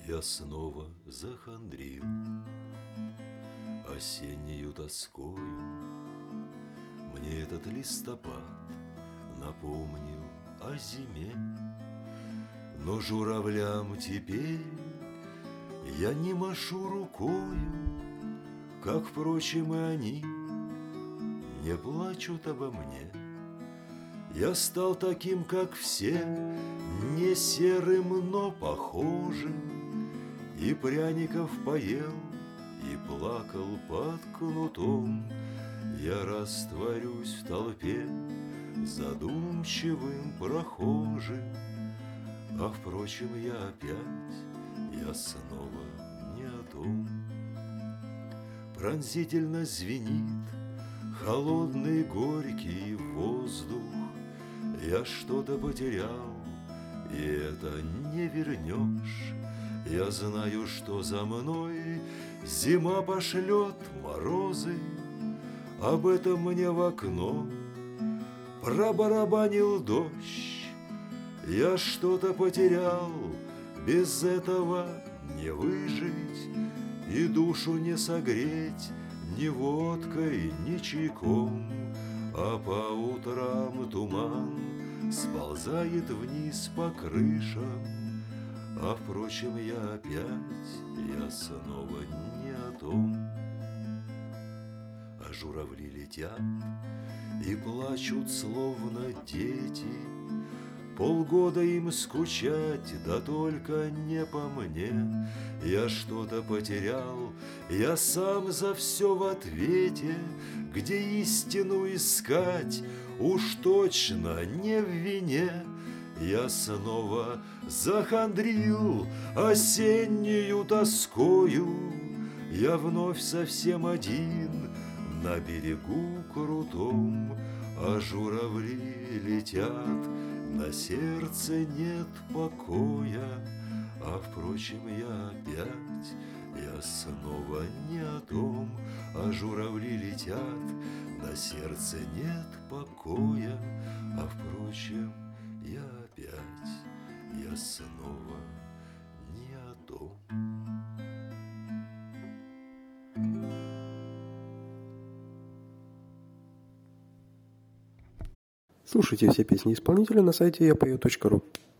Я снова захандрил осеннею тоскою. Мне этот листопад напомнил о зиме, но журавлям теперь я не машу рукою, как, впрочем, и они не плачут обо мне. Я стал таким, как все, не серым, но похожим, и пряников поел, и плакал под кнутом. Я растворюсь в толпе задумчивым прохожим, а, впрочем, я снова не о том. Пронзительно звенит холодный горький воздух. Я что-то потерял, и это не вернешь. Я знаю, что за мной зима пошлет морозы. Об этом мне в окно пробарабанил дождь. Я что-то потерял, без этого не выжить, и душу не согреть ни водкой, ни чайком. А по утрам туман сползает вниз по крышам, а, впрочем, я снова не о том. А журавли летят и плачут, словно дети. Полгода им скучать, да только не по мне. Я что-то потерял, я сам за все в ответе. Где истину искать, уж точно не в вине. Я снова захандрил осеннею тоскою. Я вновь совсем один на берегу крутом, а журавли летят, на сердце нет покоя. А, впрочем, я снова не о том. А журавли летят, на сердце нет покоя. А, впрочем, я снова не о том. Слушайте все песни исполнителя на сайте yapою.ru.